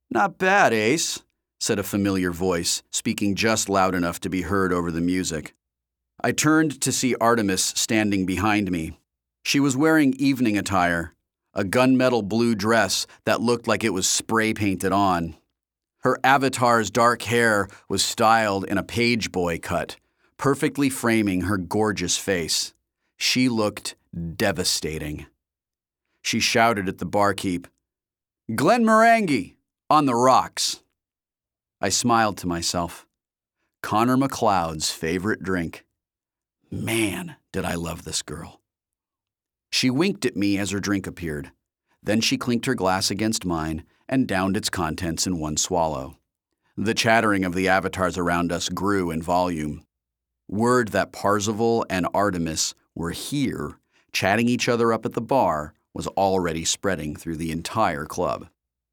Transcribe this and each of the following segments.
"Not bad, Ace," said a familiar voice, speaking just loud enough to be heard over the music. I turned to see Artemis standing behind me. She was wearing evening attire, a gunmetal blue dress that looked like it was spray painted on. Her avatar's dark hair was styled in a page boy cut, perfectly framing her gorgeous face. She looked devastating. She shouted at the barkeep, "Glenmorangie, on the rocks." I smiled to myself. Connor McLeod's favorite drink. Man, did I love this girl. She winked at me as her drink appeared. Then she clinked her glass against mine and downed its contents in one swallow. The chattering of the avatars around us grew in volume. Word that Parzival and Artemis were here, chatting each other up at the bar, was already spreading through the entire club.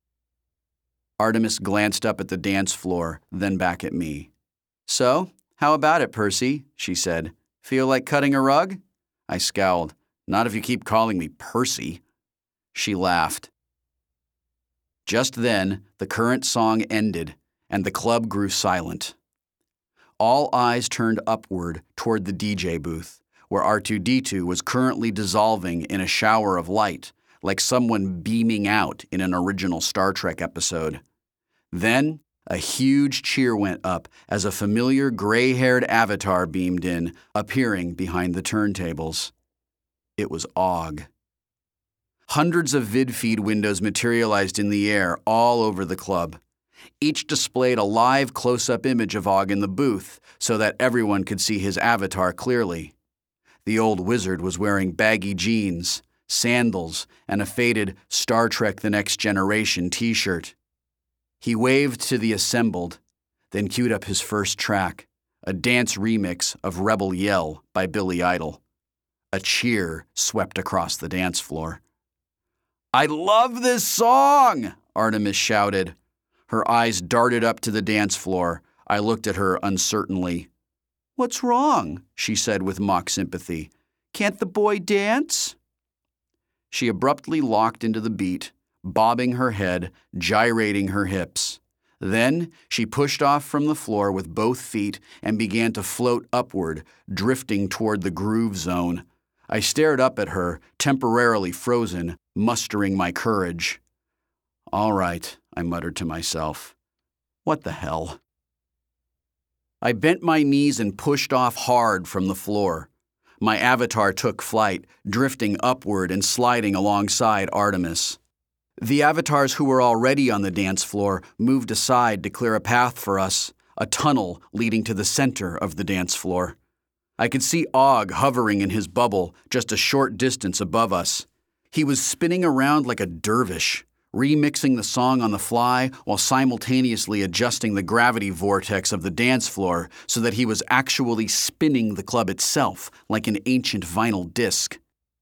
Artemis glanced up at the dance floor, then back at me. "So, how about it, Percy?" she said. "Feel like cutting a rug?" I scowled. "Not if you keep calling me Percy." She laughed. Just then, the current song ended, and the club grew silent. All eyes turned upward toward the DJ booth, where R2-D2 was currently dissolving in a shower of light, like someone beaming out in an original Star Trek episode. Then, a huge cheer went up as a familiar gray-haired avatar beamed in, appearing behind the turntables. It was Og. Hundreds of vidfeed windows materialized in the air all over the club. Each displayed a live close-up image of Og in the booth so that everyone could see his avatar clearly. The old wizard was wearing baggy jeans, sandals, and a faded Star Trek The Next Generation t-shirt. He waved to the assembled, then queued up his first track, a dance remix of Rebel Yell by Billy Idol. A cheer swept across the dance floor. "I love this song!" Artemis shouted. Her eyes darted up to the dance floor. I looked at her uncertainly. "What's wrong?" she said with mock sympathy. "Can't the boy dance?" She abruptly locked into the beat, bobbing her head, gyrating her hips. Then she pushed off from the floor with both feet and began to float upward, drifting toward the groove zone. I stared up at her, temporarily frozen, mustering my courage. "All right," I muttered to myself. "What the hell?" I bent my knees and pushed off hard from the floor. My avatar took flight, drifting upward and sliding alongside Artemis. The avatars who were already on the dance floor moved aside to clear a path for us, a tunnel leading to the center of the dance floor. I could see Og hovering in his bubble just a short distance above us. He was spinning around like a dervish, remixing the song on the fly while simultaneously adjusting the gravity vortex of the dance floor so that he was actually spinning the club itself like an ancient vinyl disc.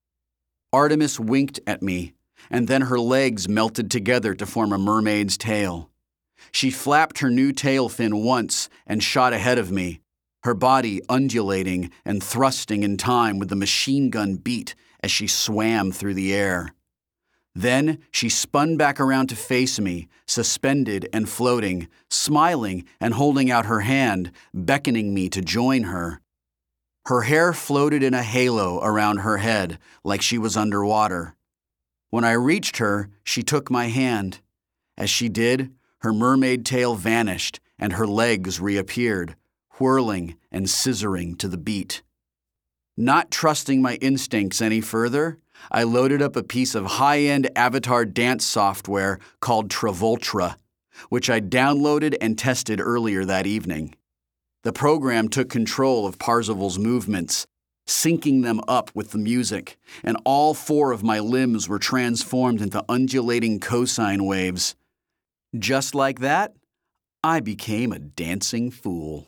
Artemis winked at me, and then her legs melted together to form a mermaid's tail. She flapped her new tail fin once and shot ahead of me, her body undulating and thrusting in time with the machine gun beat as she swam through the air. Then she spun back around to face me, suspended and floating, smiling and holding out her hand, beckoning me to join her. Her hair floated in a halo around her head like she was underwater. When I reached her, she took my hand. As she did, her mermaid tail vanished and her legs reappeared, whirling and scissoring to the beat. Not trusting my instincts any further, I loaded up a piece of high-end avatar dance software called Travoltra, which I downloaded and tested earlier that evening. The program took control of Parzival's movements, syncing them up with the music, and all four of my limbs were transformed into undulating cosine waves. Just like that, I became a dancing fool.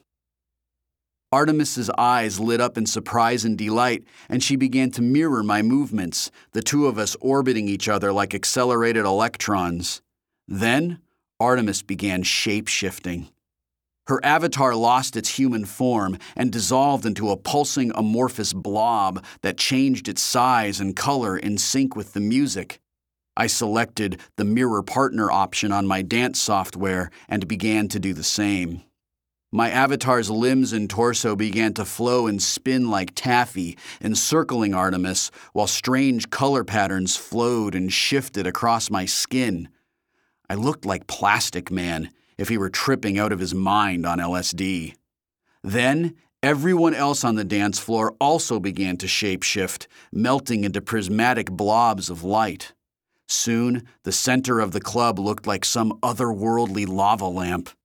Artemis's eyes lit up in surprise and delight, and she began to mirror my movements, the two of us orbiting each other like accelerated electrons. Then, Artemis began shape-shifting. Her avatar lost its human form and dissolved into a pulsing amorphous blob that changed its size and color in sync with the music. I selected the mirror partner option on my dance software and began to do the same. My avatar's limbs and torso began to flow and spin like taffy, encircling Artemis, while strange color patterns flowed and shifted across my skin. I looked like Plastic Man if he were tripping out of his mind on LSD. Then, everyone else on the dance floor also began to shapeshift, melting into prismatic blobs of light. Soon, the center of the club looked like some otherworldly lava lamp.